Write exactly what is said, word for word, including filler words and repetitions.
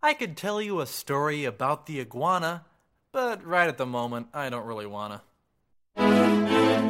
I could tell you a story about the iguana, but right at the moment, I don't really wanna.